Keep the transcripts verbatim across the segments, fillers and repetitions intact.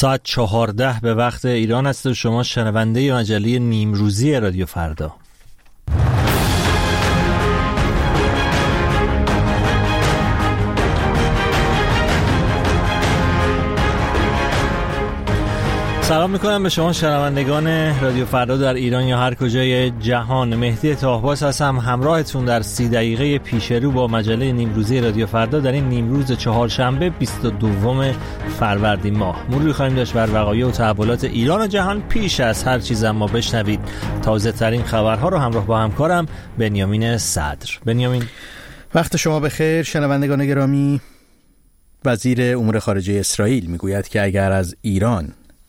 ساعت چهارده به وقت ایران است و شما شنونده مجله نیمروزی رادیو فردا. سلام میکنم به شما شنوندگان رادیو فردا در ایران یا هر کجای جهان. مهدی طاهباس هستم همراهتون در سی دقیقه پیشرو با مجله نیمروزی رادیو فردا در این نیمروز چهارشنبه بیست و دوم فروردین ماه. مروری خواهیم داشت بر وقایع و تحولات ایران و جهان. پیش از هر چیز اما بشنوید تازه ترین خبرها رو همراه با همکارم بنیامین صدر. بنیامین، وقت شما بخیر شنوندگان گرامی. وزیر امور خارجه اسرائیل میگوید که اگر از ایران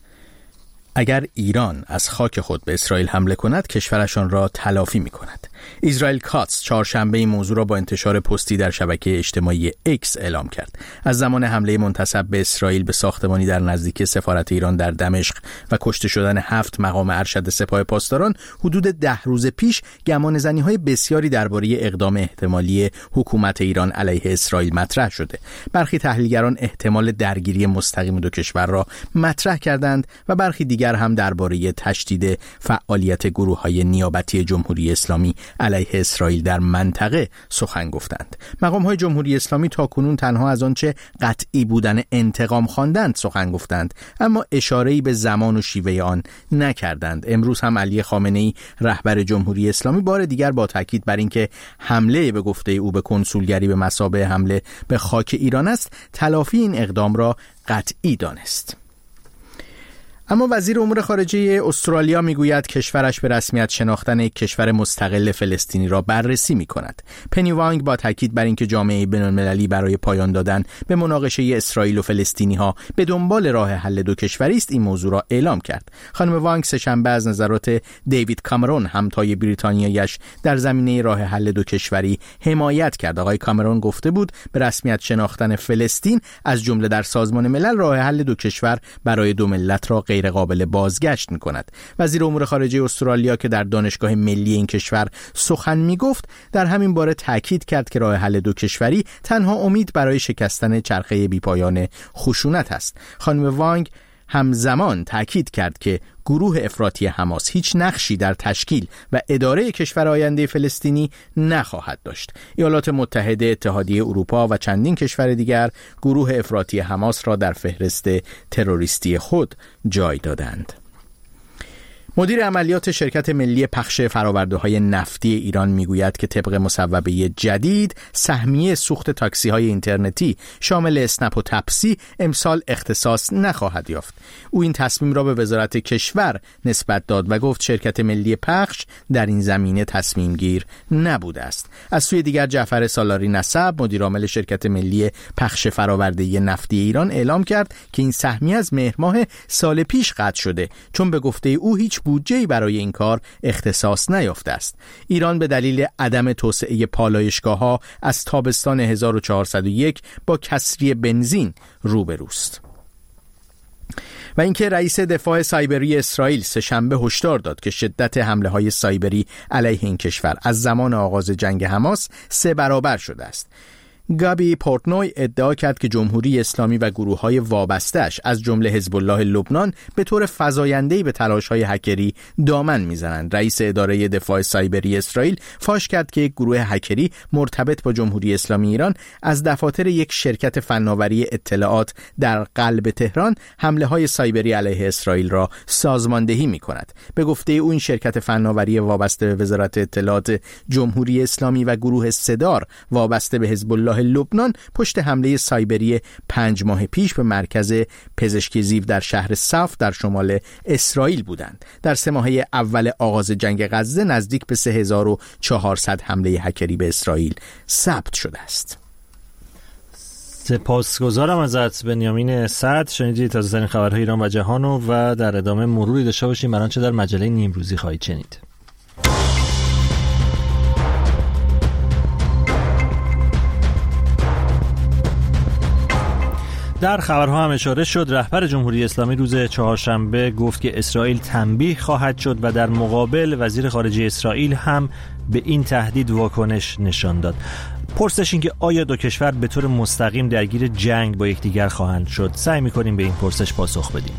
اگر ایران از خاک خود به اسرائیل حمله کند کشورشان را تلافی می کند. اسرائیل کاتس چهارشنبه این موضوع را با انتشار پستی در شبکه اجتماعی اکس اعلام کرد. از زمان حمله منتسب به اسرائیل به ساختمانی در نزدیکی سفارت ایران در دمشق و کشته شدن هفت مقام ارشد سپاه پاسداران حدود ده روز پیش گمانه‌زنی‌های بسیاری درباره اقدام احتمالی حکومت ایران علیه اسرائیل مطرح شده. برخی تحلیلگران احتمال درگیری مستقیم دو کشور را مطرح کردند و برخی دیگر هم درباره تشدید فعالیت گروه‌های نیابتی جمهوری اسلامی علیه اسرائیل در منطقه سخن گفتند. مقام‌های جمهوری اسلامی تاکنون تنها از آنچه قطعی بودن انتقام خواندند سخن گفتند، اما اشاره‌ای به زمان و شیوه آن نکردند. امروز هم علی خامنه‌ای رهبر جمهوری اسلامی بار دیگر با تاکید بر اینکه حمله به گفته او به کنسولگری به مثابه حمله به خاک ایران است، تلافی این اقدام را قطعی دانست. اما وزیر امور خارجه استرالیا میگوید کشورش به رسمیت شناختن یک کشور مستقل فلسطینی را بررسی می‌کند. پنی وانگ با تاکید بر اینکه جامعه بین‌المللی برای پایان دادن به مناقشه اسرائیل و فلسطینی‌ها به دنبال راه حل دو کشوری است این موضوع را اعلام کرد. خانم وانگ سه‌شنبه از نظرات دیوید کامرون همتای بریتانیایش در زمینه راه حل دو کشوری حمایت کرد. آقای کامرون گفته بود به رسمیت شناختن فلسطین از جمله در سازمان ملل راه حل دو کشور برای دو ملت را غیر قابل بازگشت می‌کند. وزیر امور خارجه استرالیا که در دانشگاه ملی این کشور سخن می‌گفت در همین باره تاکید کرد که راه حل دو کشوری تنها امید برای شکستن چرخه بی‌پایان خشونت است. خانم وانگ همزمان تاکید کرد که گروه افراطی حماس هیچ نقشی در تشکیل و اداره کشور آینده فلسطینی نخواهد داشت. ایالات متحده، اتحادیه اروپا و چندین کشور دیگر گروه افراطی حماس را در فهرست تروریستی خود جای دادند. مدیر عملیات شرکت ملی پخش فرآورده‌های نفتی ایران میگوید که طبق مصوبه جدید سهمیه سوخت تاکسی‌های اینترنتی شامل اسنپ و تپسی امسال اختصاص نخواهد یافت. او این تصمیم را به وزارت کشور نسبت داد و گفت شرکت ملی پخش در این زمینه تصمیم گیر نبوده است. از سوی دیگر جعفر سالاری نسب مدیر عامل شرکت ملی پخش فرآورده نفتی ایران اعلام کرد که این سهمیه از مهر ماه سال پیش قطع شده چون به گفته او هیچ بودجه‌ای برای این کار اختصاص نیافته است. ایران به دلیل عدم توسعه پالایشگاه‌ها از تابستان هزار و چهارصد و یک با کسری بنزین روبروست. و اینکه رئیس دفاع سایبری اسرائیل سه‌شنبه هشدار داد که شدت حمله‌های سایبری علیه این کشور از زمان آغاز جنگ حماس سه برابر شده است. گابی پورتنوی ادعا کرد که جمهوری اسلامی و گروه‌های وابسته‌اش از جمله حزب الله لبنان به طور فزاینده‌ای به تلاش‌های هکری دامن می‌زنند. رئیس اداره دفاع سایبری اسرائیل فاش کرد که یک گروه هکری مرتبط با جمهوری اسلامی ایران از دفاتر یک شرکت فناوری اطلاعات در قلب تهران حمله‌های سایبری علیه اسرائیل را سازماندهی می‌کند. به گفته او این شرکت فناوری وابسته به وزارت اطلاعات جمهوری اسلامی و گروه سدار وابسته به حزب الله لبنان پشت حمله سایبری پنج ماه پیش به مرکز پزشکی زیو در شهر صف در شمال اسرائیل بودند. در سه ماهه اول آغاز جنگ غزه نزدیک به سه هزار و چهارصد حمله هکری به اسرائیل ثبت شده است. سپاسگزارم ازت بنیامین صدر. شنیدید تازه‌ترین خبرهای ایران و جهان و در ادامه مروری داشته باشیم بر آنچه در مجله نیمروزی خواهید شنید. در خبرها هم اشاره شد رهبر جمهوری اسلامی روز چهارشنبه گفت که اسرائیل تنبیه خواهد شد و در مقابل وزیر خارجه اسرائیل هم به این تهدید واکنش نشان داد. پرسش این که آیا دو کشور به طور مستقیم درگیر جنگ با یکدیگر خواهند شد؟ سعی می‌کنیم به این پرسش پاسخ بدیم.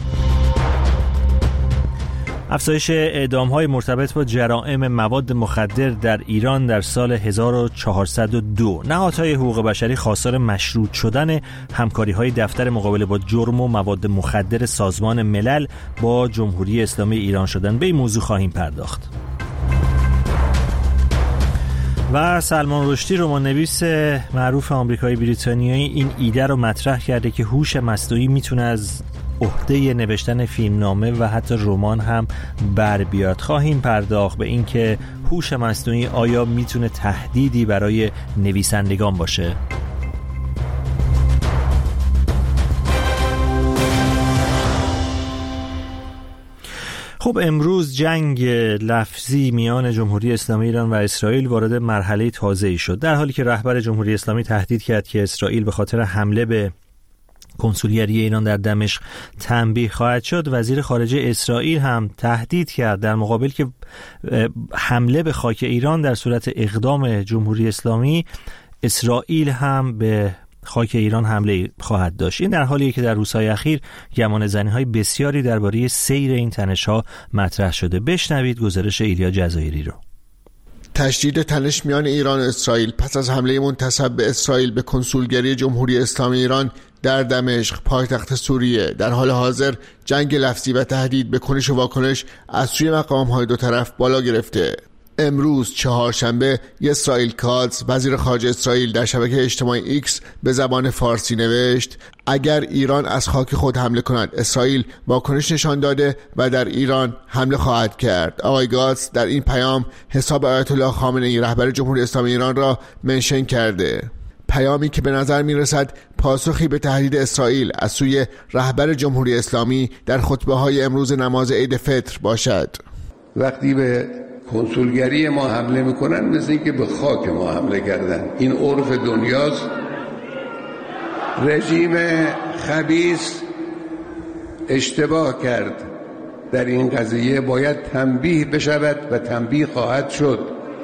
افزایش اعدام‌های مرتبط با جرائم مواد مخدر در ایران در سال هزار و چهارصد و دو. نهادهای حقوق بشری خواستار مشروط شدن همکاری‌های دفتر مقابله با جرم و مواد مخدر سازمان ملل با جمهوری اسلامی ایران شدند. به این موضوع خواهیم پرداخت. و سلمان رشدی، رمان‌نویس معروف آمریکایی بریتانیایی، این ایده رو مطرح کرده که هوش مصنوعی میتونه از عهده نوشتن فیلمنامه و حتی رمان هم بر بیاد. خواهیم پرداخت به این که هوش مصنوعی آیا میتونه تهدیدی برای نویسندگان باشه؟ خب امروز جنگ لفظی میان جمهوری اسلامی ایران و اسرائیل وارد مرحله تازه‌ای شد، در حالی که رهبر جمهوری اسلامی تهدید کرد که اسرائیل به خاطر حمله به کنسولگری ایران در دمشق تنبیه خواهد شد. وزیر خارجه اسرائیل هم تهدید کرد در مقابل که حمله به خاک ایران در صورت اقدام جمهوری اسلامی، اسرائیل هم به خاک ایران حمله خواهد داشت. این در حالیه که در روزهای اخیر گمانه‌زنی‌های بسیاری درباره سیر این تنش‌ها مطرح شده. بشنوید گزارش ایلیا جزایری رو. تشدید تنش میان ایران و اسرائیل پس از حمله منتسب به اسرائیل به کنسولگری جمهوری اسلامی ایران در دمشق پایتخت سوریه، در حال حاضر جنگ لفظی و تهدید به کنش و واکنش از سوی مقام‌های دو طرف بالا گرفته. امروز چهارشنبه اسرائیل کاتز، وزیر خارجه اسرائیل، در شبکه اجتماعی ایکس به زبان فارسی نوشت اگر ایران از خاک خود حمله کند، اسرائیل واکنش نشان داده و در ایران حمله خواهد کرد. آقای گاتز در این پیام حساب آیت الله خامنه‌ای رهبر جمهوری اسلامی ایران را منشن کرده. پیامی که به نظر می رسد پاسخی به تهدید اسرائیل از سوی رهبر جمهوری اسلامی در خطبه های امروز نماز عید فطر باشد. وقتی به کنسولگری ما حمله میکنن مثل این که به خاک ما حمله کردن. این عرف دنیاست. رژیم خبیث اشتباه کرد در این قضیه، باید تنبیه بشود و تنبیه خواهد شد.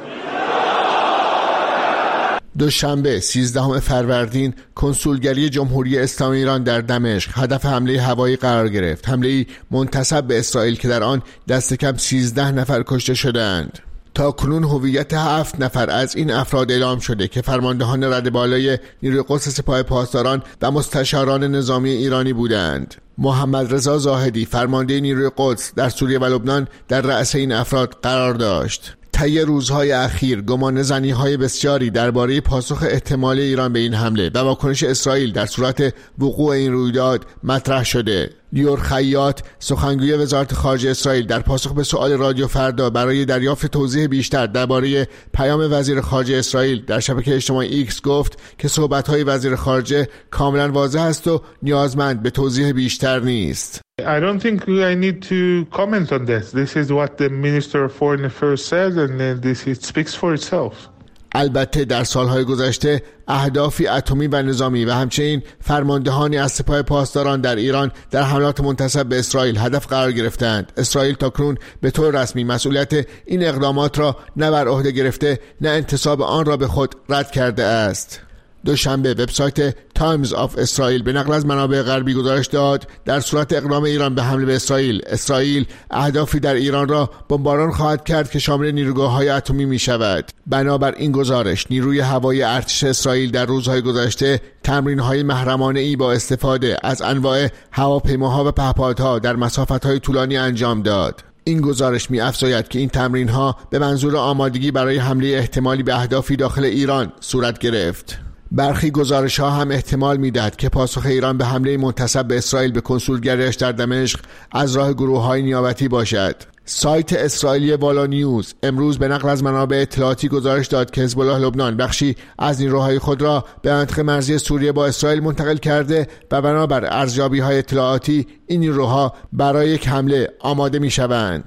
دوشنبه سیزدهم فروردین کنسولگری جمهوری اسلامی ایران در دمشق هدف حمله هوایی قرار گرفت. حمله‌ای منتسب به اسرائیل که در آن دست کم سیزده نفر کشته شدند. تا کنون هویت هفت نفر از این افراد اعلام شده که فرماندهان رده بالای نیروی قدس سپاه پاسداران و مستشاران نظامی ایرانی بودند. محمد رضا زاهدی، فرمانده نیروی قدس در سوریه و لبنان، در رأس این افراد قرار داشت. طی روزهای اخیر گمانه‌زنی‌های بسیاری درباره پاسخ احتمالی ایران به این حمله و واکنش اسرائیل در صورت وقوع این رویداد مطرح شده. لیور خیاط، سخنگوی وزارت خارجه اسرائیل، در پاسخ به سؤال رادیو فردا برای دریافت توضیح بیشتر درباره پیام وزیر خارجه اسرائیل در شبکه اجتماعی ایکس گفت که صحبت‌های وزیر خارجه کاملا واضح است و نیازمند به توضیح بیشتر نیست. I don't think I need to comment on this. This is what the Minister of Foreign Affairs said and this it speaks for itself. البته در سالهای گذشته اهدافی اتمی و نظامی و همچنین فرماندهانی از سپاه پاسداران در ایران در حملات منتسب به اسرائیل هدف قرار گرفتند. اسرائیل تاکنون به طور رسمی مسئولیت این اقدامات را نه بر عهده گرفته نه انتساب آن را به خود رد کرده است. دوشنبه وبسایت تایمز آف اسرائیل به نقل از منابع غربی گزارش داد در صورت اقدام ایران به حمله به اسرائیل، اسرائیل اهدافی در ایران را بمباران خواهد کرد که شامل نیروگاه‌های اتمی می شود. بنابر این گزارش نیروی هوایی ارتش اسرائیل در روزهای گذشته تمرین‌های محرمانه‌ای با استفاده از انواع هواپیماها و پهپادها در مسافت‌های طولانی انجام داد. این گزارش می‌افزاید که این تمرین‌ها به منظور آمادگی برای حمله احتمالی به اهدافی داخل ایران صورت گرفت. برخی گزارش‌ها هم احتمال می‌دهد که پاسخ ایران به حمله منتسب به اسرائیل به کنسولگریش در دمشق از راه گروه‌های نیابتی باشد. سایت اسرائیلی والا نیوز امروز به نقل از منابع اطلاعاتی گزارش داد که حزب الله لبنان بخشی از نیروهای خود را به منطقه مرزی سوریه با اسرائیل منتقل کرده و بنابر ارزیابی‌های اطلاعاتی این نیروها برای یک حمله آماده می‌شوند.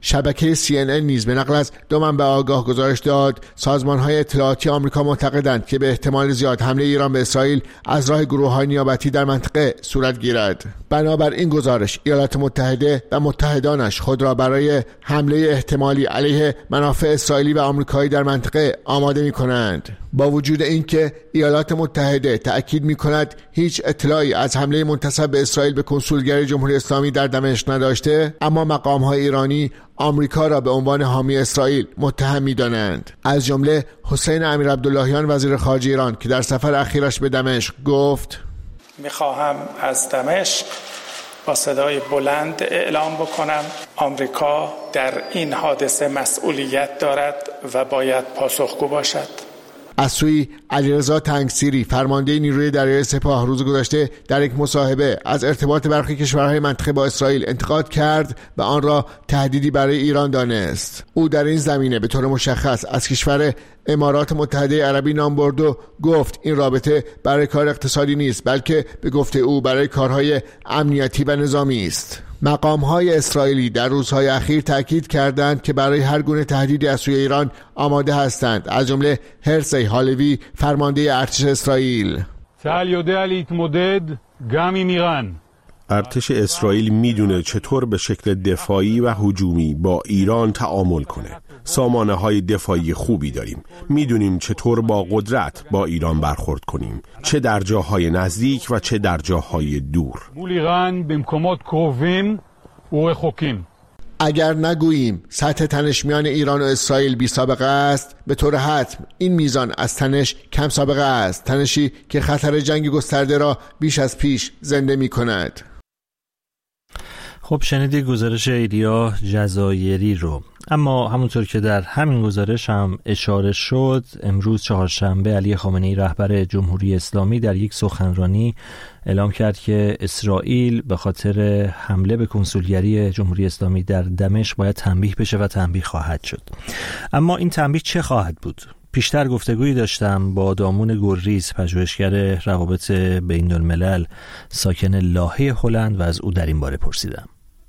شبکه سی ان ان نیز به نقل از دو منبع آگاه گزارش داد سازمان‌های اطلاعاتی آمریکا معتقدند که به احتمال زیاد حمله ایران به اسرائیل از راه گروه‌های نیابتی در منطقه صورت گیرد. بنابر این گزارش ایالات متحده و متحدانش خود را برای حمله احتمالی علیه منافع اسرائیلی و آمریکایی در منطقه آماده می‌کنند. با وجود اینکه ایالات متحده تأکید می‌کند هیچ اطلاعی از حمله منتسب به اسرائیل به کنسولگری جمهوری اسلامی در دمشق نداشته، اما مقام‌های ایرانی آمریکا را به عنوان حامی اسرائیل متهم می‌دانند. از جمله حسین امیرعبداللهیان وزیر خارجه ایران که در سفر اخیرش به دمشق گفت: می‌خواهم از دمشق با صدای بلند اعلام بکنم آمریکا در این حادثه مسئولیت دارد و باید پاسخگو باشد. از سوی علیرضا تنگسیری فرمانده نیروی دریایی سپاه روز گذشته در یک مصاحبه از ارتباط برخی کشورهای منطقه با اسرائیل انتقاد کرد و آن را تهدیدی برای ایران دانست. او در این زمینه به طور مشخص از کشور امارات متحده عربی نام برد و گفت این رابطه برای کار اقتصادی نیست، بلکه به گفته او برای کارهای امنیتی و نظامی است. مقام‌های اسرائیلی در روزهای اخیر تاکید کردند که برای هر گونه تهدیدی از سوی ایران آماده هستند، از جمله هرسی هالوی فرمانده ارتش اسرائیل. צה"ל יודע להתמודד גם עם איראן. ارتش اسرائیل میدونه چطور به شکل دفاعی و هجومی با ایران تعامل کنه. سامانه های دفاعی خوبی داریم. میدونیم چطور با قدرت با ایران برخورد کنیم، چه در جاهای نزدیک و چه در جاهای دور. מול איראן במקומות קרובים ורחוקים. اگر نگوییم سطح تنش میان ایران و اسرائیل بی سابقه است، به طور حتم این میزان از تنش کم سابقه است، تنشی که خطر جنگ گسترده را بیش از پیش زنده می کند. خب شنیدید گزارش ایلیا جزایری رو. اما همونطور که در همین گزارش هم اشاره شد، امروز چهارشنبه علی خامنه‌ای رهبر جمهوری اسلامی در یک سخنرانی اعلام کرد که اسرائیل به خاطر حمله به کنسولگری جمهوری اسلامی در دمشق باید تنبیه بشه و تنبیه خواهد شد. اما این تنبیه چه خواهد بود؟ پیشتر گفتگویی داشتم با دامون گرریز، پژوهشگر روابط بین الملل ساکن لاهه هلند و از او در این باره پرسیدم.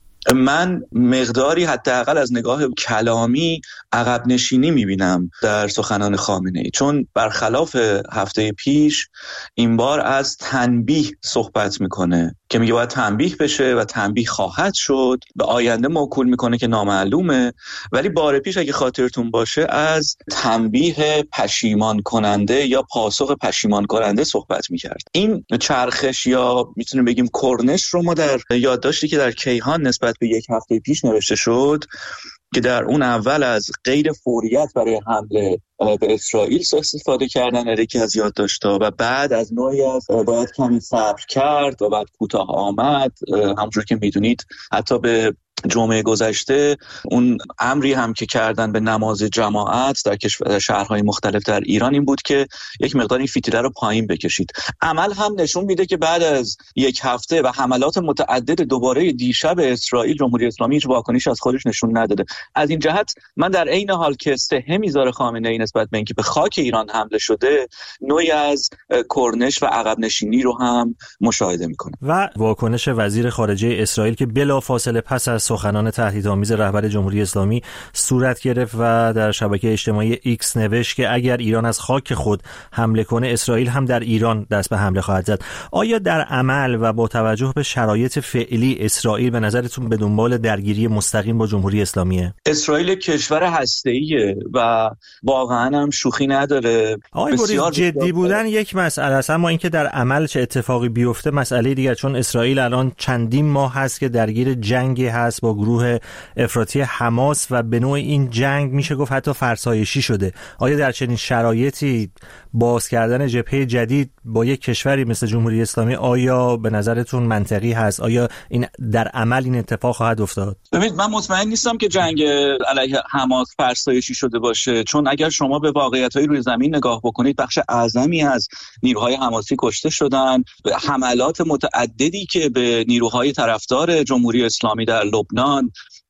من مقداری حداقل از نگاه کلامی عقب نشینی میبینم در سخنان خامنه‌ای، چون برخلاف هفته پیش این بار از تنبیه صحبت میکنه که میگه باید تنبیه بشه و تنبیه خواهد شد، به آینده موکول میکنه که نامعلومه. ولی بار پیش اگه خاطرتون باشه از تنبیه پشیمان کننده یا پاسخ پشیمان کننده صحبت میکرد. این چرخش یا میتونیم بگیم کرنش رو ما در یادداشتی که در کیهان نسبت به یک هفته پیش نوشته شد که در اون اول از غیر فوریت برای حمله به اسرائیل استفاده کردن در یکی از یادداشت‌ها و بعد از نوعی از باید کمی صبر کرد و بعد کوتاه آمد. همونجور که میدونید حتی به جمعه گذشته اون امری هم که کردن به نماز جماعت در کشور شهرهای مختلف در ایران این بود که یک مقدار این فتیله رو پایین بکشید. عمل هم نشون میده که بعد از یک هفته و حملات متعدد دوباره دیشب اسرائیل، جمهوری اسلامی هیچ واکنشی از خودش نشون نداده. از این جهت من در عین حال که سهه میذاره خامنه‌ای نسبت به اینکه به خاک ایران حمله شده، نوعی از کرنش و عقب نشینی رو هم مشاهده میکنه. و واکنش وزیر خارجه اسرائیل که بلافاصله پس از سخنان تهدیدآمیز رهبر جمهوری اسلامی صورت گرفت و در شبکه اجتماعی ایکس نوشت که اگر ایران از خاک خود حمله کنه، اسرائیل هم در ایران دست به حمله خواهد زد. آیا در عمل و با توجه به شرایط فعلی اسرائیل به نظرتون به دنبال درگیری مستقیم با جمهوری اسلامیه؟ اسرائیل کشور هسته‌ایه و واقعا هم شوخی نداره. آقای گریز، جدی بودن یک مسئله است، اما اینکه در عمل چه اتفاقی بیفته مسئله دیگر، چون اسرائیل الان چندین ماه هست که درگیر جنگی هست با گروه افراطی حماس و به نوع این جنگ میشه گفت حتی فرسایشی شده. آیا در چنین شرایطی باز کردن جبهه جدید با یک کشوری مثل جمهوری اسلامی آیا به نظرتون منطقی هست؟ آیا این در عمل این اتفاق خواهد افتاد؟ ببینید، من مطمئن نیستم که جنگ علیه حماس فرسایشی شده باشه، چون اگر شما به واقعیت‌های روی زمین نگاه بکنید، بخش اعظمی از نیروهای حماسی کشته شدن. حملات متعددی که به نیروهای طرفدار جمهوری اسلامی در لبنان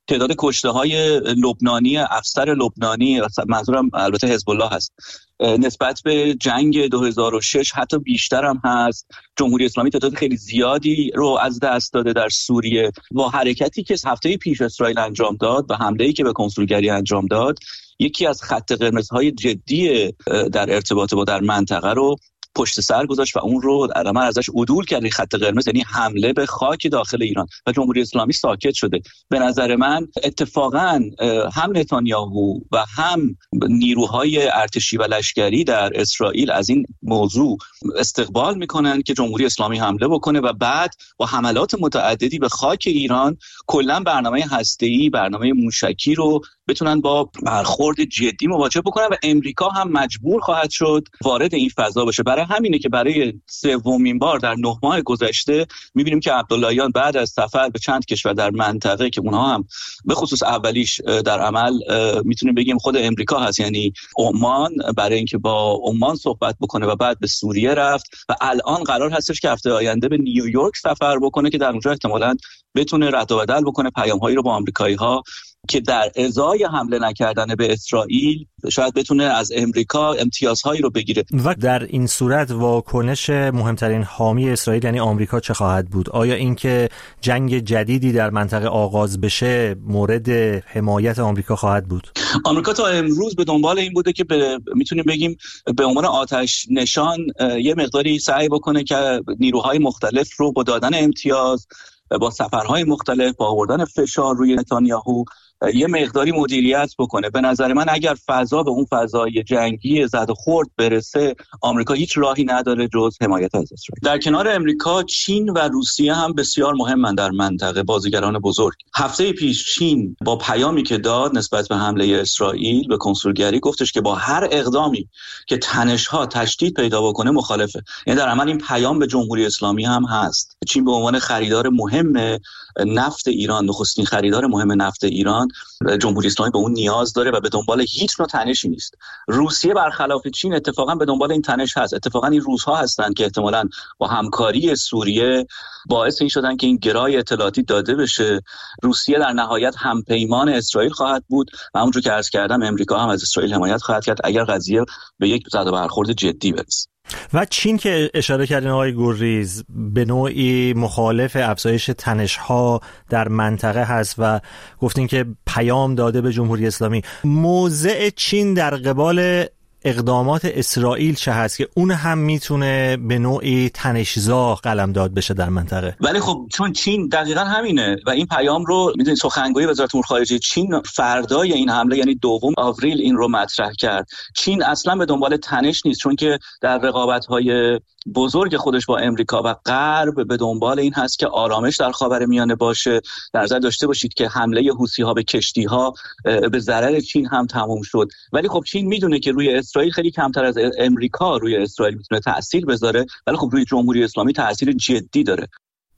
تعداد کشته های لبنانی افسر لبنانی، منظورم البته حزب الله هست، نسبت به جنگ دو هزار و شش حتی بیشتر هم هست. جمهوری اسلامی تعداد خیلی زیادی رو از دست داده در سوریه. با حرکتی که هفته پیش اسرائیل انجام داد و حمله‌ای که به کنسولگری انجام داد، یکی از خط قرمزهای جدی در ارتباط با در منطقه رو پشت سر گذاشت و اون رو در عمل ازش عدول کرد. خط قرمز یعنی حمله به خاک داخل ایران و جمهوری اسلامی ساکت شده. به نظر من اتفاقا هم نتانیاهو و هم نیروهای ارتشی و لشکری در اسرائیل از این موضوع استقبال میکنن که جمهوری اسلامی حمله بکنه و بعد با حملات متعددی به خاک ایران کلا برنامه هسته‌ای، برنامه موشکی رو بتونن با برخورد جدی مواجه بکنن و امریکا هم مجبور خواهد شد وارد این فضا بشه. برای همینه که برای سومین بار در نه ماه گذشته می‌بینیم که عبداللهیان بعد از سفر به چند کشور در منطقه که اونها هم به خصوص اولیش در عمل میتونیم بگیم خود امریکا هست، یعنی عمان، برای اینکه با عمان صحبت بکنه و بعد به سوریه رفت و الان قرار هستش که هفته آینده به نیویورک سفر بکنه که در اونجا احتمالاً بتونه رد و بدل بکنه پیام‌هایی رو با آمریکایی‌ها که در ازای حمله نکردن به اسرائیل شاید بتونه از امریکا امتیازهایی رو بگیره. و در این صورت واکنش مهمترین حامی اسرائیل یعنی آمریکا چه خواهد بود؟ آیا اینکه جنگ جدیدی در منطقه آغاز بشه مورد حمایت آمریکا خواهد بود؟ آمریکا تا امروز به دنبال این بوده که به میتونیم بگیم به عنوان آتش نشان یه مقداری سعی بکنه که نیروهای مختلف رو با دادن امتیاز، با سفرهای مختلف، با آوردن فشار روی نتانیاهو یه مقداری مدیریت بکنه. به نظر من اگر فضا به اون فضای جنگی زد و خورد برسه، آمریکا هیچ راهی نداره جز حمایت از اسرائیل. در کنار امریکا، چین و روسیه هم بسیار مهمن در منطقه، بازیگران بزرگ. هفته پیش چین با پیامی که داد نسبت به حمله اسرائیل به کنسولگری گفتش که با هر اقدامی که تنش‌ها تشدید پیدا بکنه مخالفه. یعنی در عمل این پیام به جمهوری اسلامی هم هست. چین به عنوان خریدار مهم نفت ایران، نخستین خریدار مهم نفت ایران، جمهوری اسلامی به اون نیاز داره و به دنبال هیچ نوع تنشی نیست. روسیه برخلاف چین اتفاقا به دنبال این تنش هست. اتفاقا این روس‌ها هستند که احتمالاً با همکاری سوریه باعث این شدن که این گرای اطلاعاتی داده بشه. روسیه در نهایت همپیمان اسرائیل خواهد بود و همونجور که عرض کردم امریکا هم از اسرائیل حمایت خواهد کرد اگر قضیه به یک زد و برخورد جدی برسه. و چین که اشاره کردین آقای گوریز به نوعی مخالف افزایش تنش‌ها در منطقه هست و گفتین که پیام داده به جمهوری اسلامی. موضع چین در قبال اقدامات اسرائیل چه هست که اون هم میتونه به نوعی تنش‌زا قلمداد بشه در منطقه؟ ولی خب چون چین دقیقاً همینه و این پیام رو میدونید سخنگوی وزارت امور خارجه چین فردای این حمله یعنی دوم آوریل این رو مطرح کرد. چین اصلا به دنبال تنش نیست، چون که در رقابت‌های بزرگ خودش با امریکا و غرب به دنبال این هست که آرامش در خاورمیانه باشه. در نظر داشته باشید که حمله حوثی‌ها به کشتی‌ها به ضرر چین هم تموم شد، ولی خب چین میدونه که روی اسرائیل خیلی کمتر از امریکا روی اسرائیل میتونه تأثیر بذاره، ولی خب روی جمهوری اسلامی تأثیر جدی داره.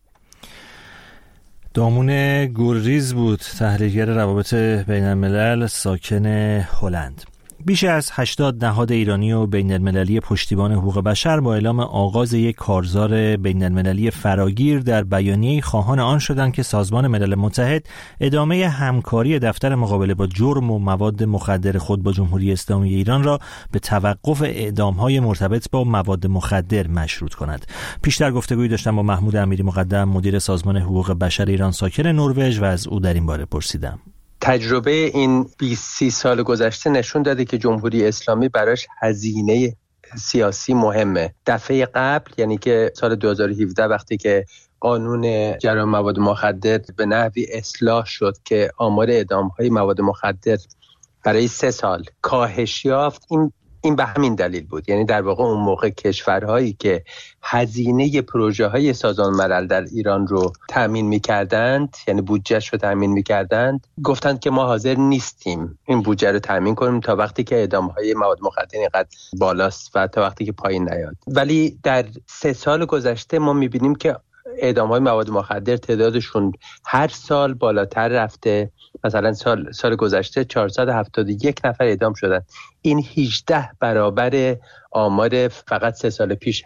دامون گوریز بود، تحلیلگر روابط بین الملل، ساکن هلند. بیش از هشتاد نهاد ایرانی و بین المللی پشتیبان حقوق بشر با اعلام آغاز یک کارزار بین المللی فراگیر در بیانیه‌ای خواهان آن شدند که سازمان ملل متحد ادامه همکاری دفتر مقابله با جرم و مواد مخدر خود با جمهوری اسلامی ایران را به توقف اعدام‌های مرتبط با مواد مخدر مشروط کند. پیشتر گفتگویی داشتم با محمود امیری مقدم، مدیر سازمان حقوق بشر ایران ساکن نروژ، و از او در این باره پرسیدم. تجربه این بیست سی سال گذشته نشون داده که جمهوری اسلامی براش هزینه سیاسی مهمه. دفعه قبل یعنی که سال دو هزار و هفده وقتی که قانون جرائم مواد مخدر به نحوی اصلاح شد که آمار اعدام‌های مواد مخدر برای سه سال کاهش یافت، این این به همین دلیل بود. یعنی در واقع اون موقع کشورهایی که هزینه پروژه های سازمان ملل در ایران رو تأمین می‌کردند، یعنی بودجهش رو تأمین می‌کردند، گفتند که ما حاضر نیستیم این بودجه رو تأمین کنیم تا وقتی که اعدام‌های مواد مخدر اینقدر بالاست و تا وقتی که پایین نیاد. ولی در سه سال گذشته ما می‌بینیم که اعدام‌های مواد مخدر تعدادشون هر سال بالاتر رفته. مثلا سال سال گذشته چهارصد و هفتاد و یک نفر اعدام شدن. این هجده برابر آمار فقط سه سال پیش هست.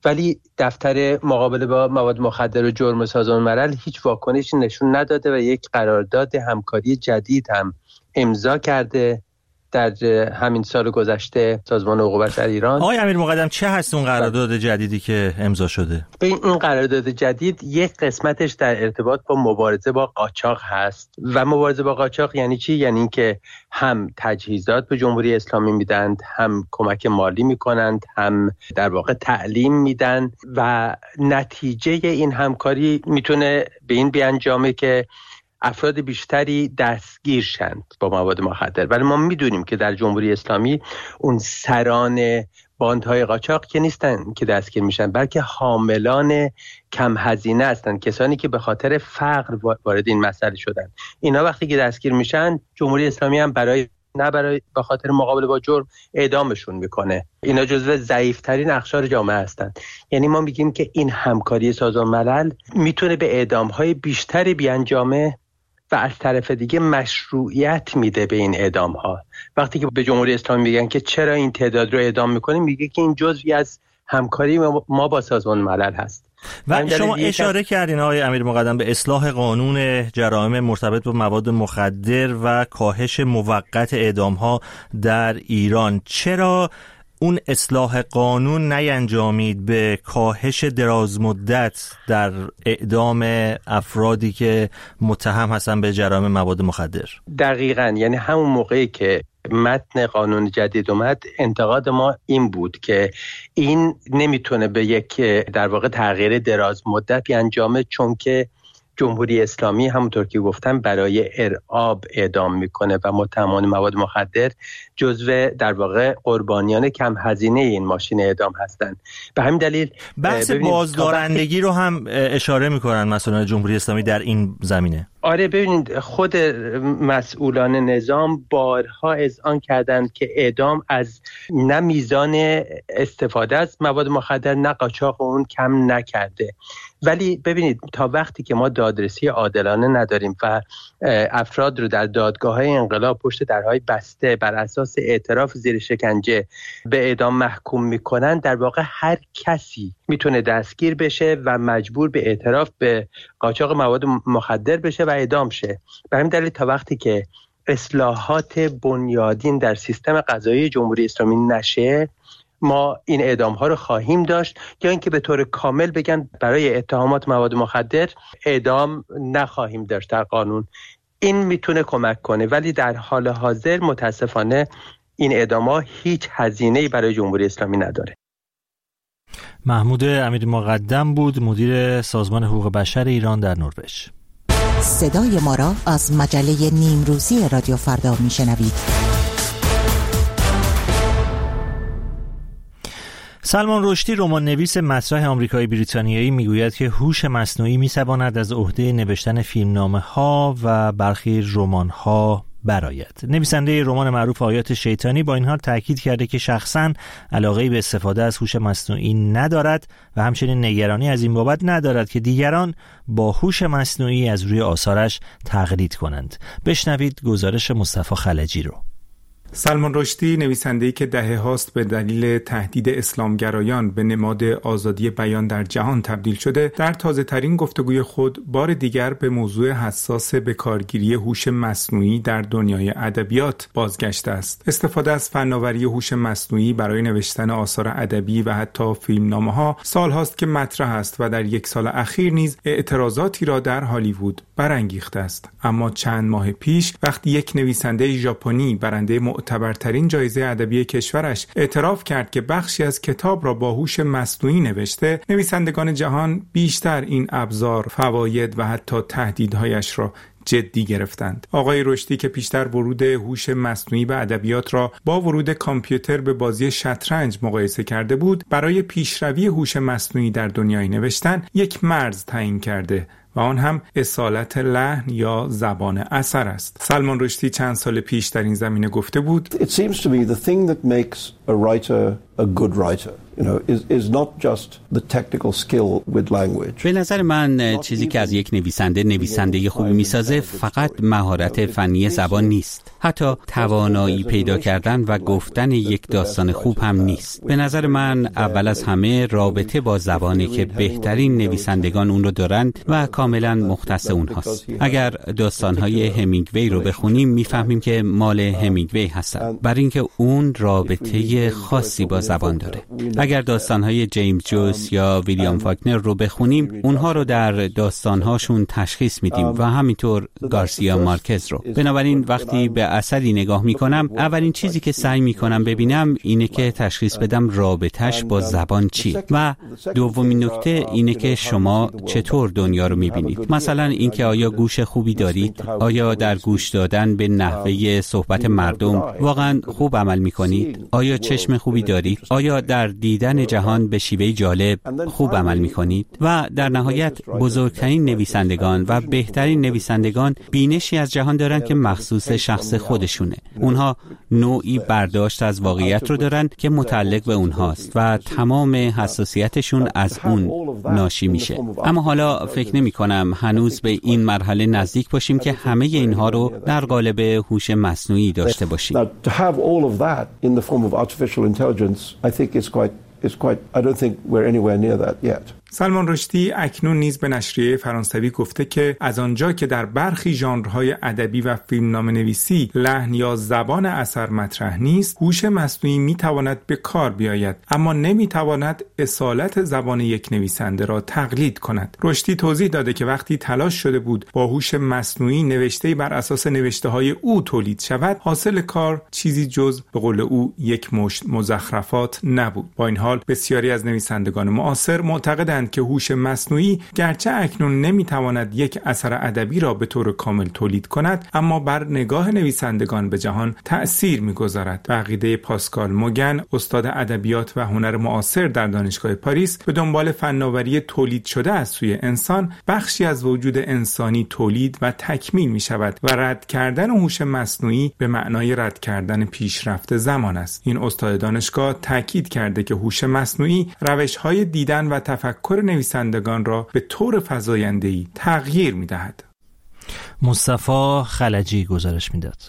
ولی دفتر مقابله با مواد مخدر و جرم سازمان ملل هیچ واکنشی نشون نداده و یک قرارداد همکاری جدید هم امضا کرده در همین سال گذشته سازمان حقوق بشر ایران. آقای امیر مقدم چه هست اون قرارداد جدیدی که امضا شده؟ این این قرارداد جدید یک قسمتش در ارتباط با مبارزه با قاچاق هست و مبارزه با قاچاق یعنی چی؟ یعنی اینکه هم تجهیزات به جمهوری اسلامی میدند، هم کمک مالی میکنند، هم در واقع تعلیم میدن و نتیجه این همکاری میتونه به این بیانجامه که افراد بیشتری دستگیر شند با مواد مخدر. ولی ما میدونیم که در جمهوری اسلامی اون سران باندهای قاچاق که نیستن که دستگیر میشن، بلکه حاملان کم هزینه هستن، کسانی که به خاطر فقر وارد این مسئله شدن. اینا وقتی که دستگیر میشن جمهوری اسلامی هم برای نه برای به خاطر مقابله با جرم اعدامشون میکنه. اینا جزو ضعیف‌ترین اقشار جامعه هستند. یعنی ما میگیم که این همکاری سازمان ملل میتونه به اعدام‌های بیشتری بیانجامه و از طرف دیگه مشروعیت میده به این اعدام ها. وقتی که به جمهوری اسلامی میگن که چرا این تعداد رو اعدام میکنیم، میگه که این جزوی از همکاری ما با سازمان ملل هست. و شما اشاره کردین آقای امیر مقدم به اصلاح قانون جرایم مرتبط با مواد مخدر و کاهش موقت اعدام ها در ایران. چرا اون اصلاح قانون نینجامید به کاهش دراز مدت در اعدام افرادی که متهم هستن به جرایم مواد مخدر؟ دقیقاً، یعنی همون موقعی که متن قانون جدید اومد انتقاد ما این بود که این نمیتونه به یک در واقع تغییر دراز مدتی انجامه، چون که جمهوری اسلامی همونطور که گفتم برای ارعاب اعدام میکنه و متهمان مواد مخدر جزو در واقع قربانیان کم هزینه این ماشین اعدام هستند. به همین دلیل بحث بازدارندگی رو هم اشاره میکنن مثلا جمهوری اسلامی در این زمینه. آره ببینید، خود مسئولان نظام بارها اذعان کردند که اعدام از نه میزان استفاده از مواد مخدر نه قاچاق اون کم نکرده. ولی ببینید تا وقتی که ما دادرسی عادلانه نداریم و افراد رو در دادگاه‌های انقلاب پشت درهای بسته بر اساس اعتراف زیر شکنجه به اعدام محکوم میکنن، در واقع هر کسی میتونه دستگیر بشه و مجبور به اعتراف به قاچاق مواد مخدر بشه و اعدام شه. به همین دلیل تا وقتی که اصلاحات بنیادین در سیستم قضایی جمهوری اسلامی نشه، ما این اعدام ها رو خواهیم داشت، یا اینکه به طور کامل بگن برای اتهامات مواد مخدر اعدام نخواهیم داشت در قانون. این میتونه کمک کنه، ولی در حال حاضر متاسفانه این اعدام ها هیچ هزینه‌ای برای جمهوری اسلامی نداره. محمود امیر مقدم بود، مدیر سازمان حقوق بشر ایران در نروژ. صدای ما را از مجله نیمروزی رادیو فردا میشنوید. سلمان رشدی، رمان نویس مطرح آمریکایی بریتانیایی، میگوید که هوش مصنوعی میتواند از عهده نوشتن فیلمنامه‌ها و برخی رمان‌ها برآید. نویسنده رمان معروف آیات شیطانی با این حال تاکید کرده که شخصاً علاقه‌ای به استفاده از هوش مصنوعی ندارد و همچنین نگرانی از این بابت ندارد که دیگران با هوش مصنوعی از روی آثارش تقلید کنند. بشنوید گزارش مصطفی خلجی رو. سلمان رشدی، نویسنده‌ای که دهه هاست به دلیل تهدید اسلامگرایان به نماد آزادی بیان در جهان تبدیل شده، در تازه‌ترین گفتگوی خود بار دیگر به موضوع حساس بکارگیری هوش مصنوعی در دنیای ادبیات بازگشته است. استفاده از فناوری هوش مصنوعی برای نوشتن آثار ادبی و حتی فیلمنامه‌ها سال‌هاست که مطرح است و در یک سال اخیر نیز اعتراضاتی را در هالیوود برانگیخته است. اما چند ماه پیش وقتی یک نویسنده ژاپنی برنده معتبرترین جایزه ادبی کشورش اعتراف کرد که بخشی از کتاب را با هوش مصنوعی نوشته، نویسندگان جهان بیشتر این ابزار، فواید و حتی تهدیدهایش را جدی گرفتند. آقای رشدی که پیشتر ورود هوش مصنوعی به ادبیات را با ورود کامپیوتر به بازی شطرنج مقایسه کرده بود، برای پیشروی هوش مصنوعی در دنیای نوشتن یک مرز تعیین کرده و آن هم اصالت لحن یا زبان اثر است. سلمان رشدی چند سال پیش در این زمینه گفته بود: It seems to me the thing that makes a writer a good writer به نظر من چیزی که از یک نویسنده نویسنده خوبی میسازه فقط مهارت فنی زبان نیست. حتی توانایی پیدا کردن و گفتن یک داستان خوب هم نیست. به نظر من اول از همه رابطه با زبانه که بهترین نویسندگان اون رو دارند و کاملا مختص اونهاست. اگر داستانهای همینگوی رو بخونیم میفهمیم که مال همینگوی هستن، برای اینکه اون رابطه خاصی با زبان داره. اگر داستانهای جیمز جویس یا ویلیام فاکنر رو بخونیم، اونها رو در داستانهاشون تشخیص میدیم و همینطور گارسیا مارکز رو. بنابراین وقتی به اثری نگاه میکنم، اولین چیزی که سعی میکنم ببینم اینه که تشخیص بدم رابطش با زبان چی، و دومین نکته اینه که شما چطور دنیا رو میبینید. مثلا اینکه آیا گوش خوبی دارید؟ آیا در گوش دادن به نحوه صحبت مردم واقعا خوب عمل میکنید؟ آیا چشم خوبی دارید؟ آیا در دیدن جهان به شیوه جالب خوب عمل میکنید؟ و در نهایت بزرگترین نویسندگان و بهترین نویسندگان بینشی از جهان دارن که مخصوص شخص خودشونه. اونها نوعی برداشت از واقعیت رو دارن که متعلق به اونهاست و تمام حساسیتشون از اون ناشی میشه. اما حالا فکر نمی کنم هنوز به این مرحله نزدیک باشیم که همه اینها رو در قالب هوش مصنوعی داشته باشیم. سلمان رشدی اکنون نیز به نشریه فرانسوی گفته که از آنجا که در برخی ژانرهای ادبی و فیلمنامه نویسی لحن یا زبان اثر مطرح نیست، هوش مصنوعی میتواند به کار بیاید، اما نمیتواند اصالت زبان یک نویسنده را تقلید کند. رشدی توضیح داده که وقتی تلاش شده بود با هوش مصنوعی نوشته‌ای بر اساس نوشته‌های او تولید شود، حاصل کار چیزی جز به قول او یک مشت مزخرفات نبود. با این حال بسیاری از نویسندگان معاصر معتقدند که هوش مصنوعی گرچه اکنون نمیتواند یک اثر ادبی را به طور کامل تولید کند، اما بر نگاه نویسندگان به جهان تأثیر می‌گذارد. به عقیده پاسکال موگن، استاد ادبیات و هنر معاصر در دانشگاه پاریس، به دنبال فناوری تولید شده از سوی انسان، بخشی از وجود انسانی تولید و تکمیل می‌شود و رد کردن هوش مصنوعی به معنای رد کردن پیشرفت زمان است. این استاد دانشگاه تاکید کرده که هوش مصنوعی روش‌های دیدن و تفکر نویسندگان را به طور فزاینده‌ای تغییر می‌دهد. مصطفی خلجی گزارش می‌داد.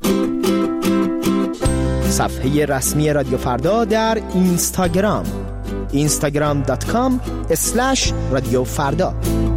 صفحه رسمی رادیو فردا در اینستاگرام اینستاگرام دات کام اسلش رادیو فردا.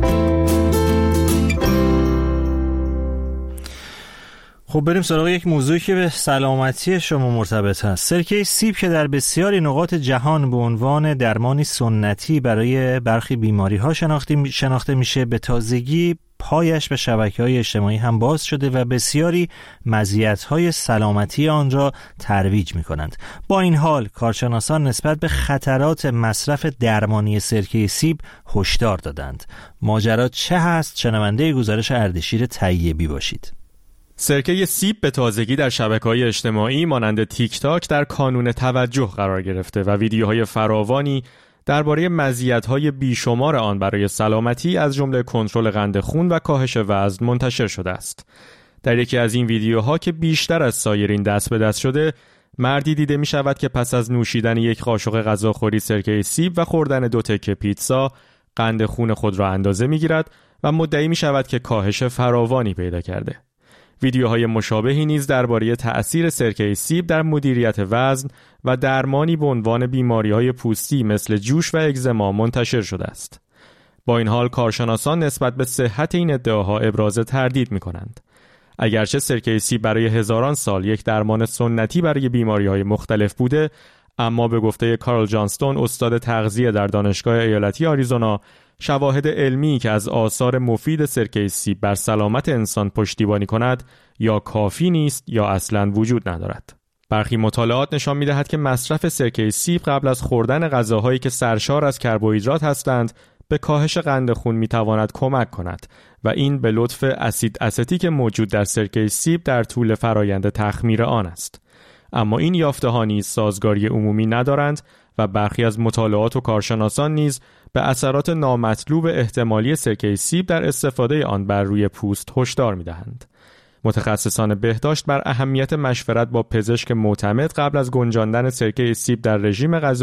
خب بریم سراغ یک موضوعی که به سلامتی شما مرتبط هست. سرکه سیب که در بسیاری نقاط جهان به عنوان درمانی سنتی برای برخی بیماری‌ها شناخته میشه، به تازگی پایش به شبکه‌های اجتماعی هم باز شده و بسیاری مزیت‌های سلامتی آن را ترویج می‌کنند. با این حال کارشناسان نسبت به خطرات مصرف درمانی سرکه سیب هشدار دادند. ماجرا چه هست؟ شنونده گزارش اردشیر طیبی باشید. سرکه سیب به تازگی در شبکه‌های اجتماعی مانند تیک تاک در کانون توجه قرار گرفته و ویدیوهای فراوانی درباره مزیت‌های بیشمار آن برای سلامتی از جمله کنترل قند خون و کاهش وزن منتشر شده است. در یکی از این ویدیوها که بیشتر از سایرین دست به دست شده، مردی دیده می شود که پس از نوشیدن یک قاشق غذاخوری سرکه سیب و خوردن دو تکه پیتزا قند خون خود را اندازه می گیرد و مدعی می شود که کاهش فراوانی پیدا کرده. ویدیوهای مشابهی نیز درباره تأثیر سرکه سیب در مدیریت وزن و درمانی به عنوان بیماری‌های پوستی مثل جوش و اگزما منتشر شده است. با این حال کارشناسان نسبت به صحت این ادعاها ابراز تردید می‌کنند. اگرچه سرکه سیب برای هزاران سال یک درمان سنتی برای بیماری‌های مختلف بوده، اما به گفته کارل جانستون، استاد تغذیه در دانشگاه ایالتی آریزونا، شواهد علمی که از آثار مفید سرکه سیب بر سلامت انسان پشتیبانی کند یا کافی نیست یا اصلاً وجود ندارد. برخی مطالعات نشان می‌دهد که مصرف سرکه سیب قبل از خوردن غذاهایی که سرشار از کربوهیدرات هستند به کاهش قند خون می‌تواند کمک کند و این به لطف اسید استیک موجود در سرکه سیب در طول فرایند تخمیر آن است. اما این یافته‌ها نیز سازگاری عمومی ندارند و برخی از مطالعات و کارشناسان نیز به اثرات نامطلوب احتمالی سرکه سیب در استفاده آن بر روی پوست هشدار می‌دهند. متخصصان بهداشت بر اهمیت مشورت با پزشک معتمد قبل از گنجاندن سرکه سیب در رژیم غذایی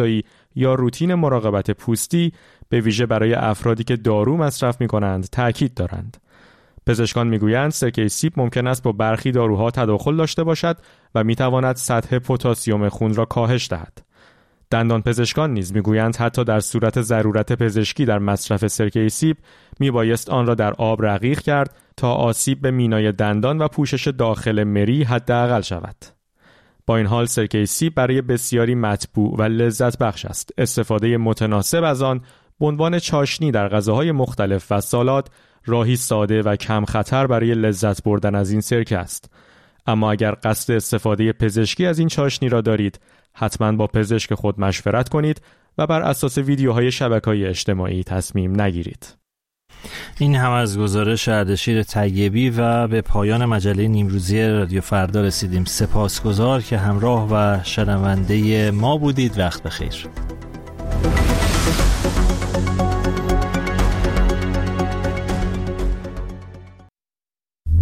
یا روتین مراقبت پوستی به ویژه برای افرادی که دارو مصرف می‌کنند تأکید دارند. پزشکان میگویند سرکه سیب ممکن است با برخی داروها تداخل داشته باشد و میتواند سطح پتاسیم خون را کاهش دهد. دندان پزشکان نیز میگویند حتی در صورت ضرورت پزشکی در مصرف سرکه سیب میبایست آن را در آب رقیق کرد تا آسیب به مینای دندان و پوشش داخل مری حداقل شود. با این حال سرکه سیب برای بسیاری مطبوع و لذت بخش است. استفاده متناسب از آن به عنوان چاشنی در غذاهای مختلف و سالاد راهی ساده و کم خطر برای لذت بردن از این سرکه است. اما اگر قصد استفاده پزشکی از این چاشنی را دارید، حتما با پزشک خود مشورت کنید و بر اساس ویدیوهای شبکه‌های اجتماعی تصمیم نگیرید. این هم از گزارش اردشیر طیبی و به پایان مجله نیمروزی رادیو فردا رسیدیم. سپاسگزار که همراه و شنونده ما بودید. وقت بخیر.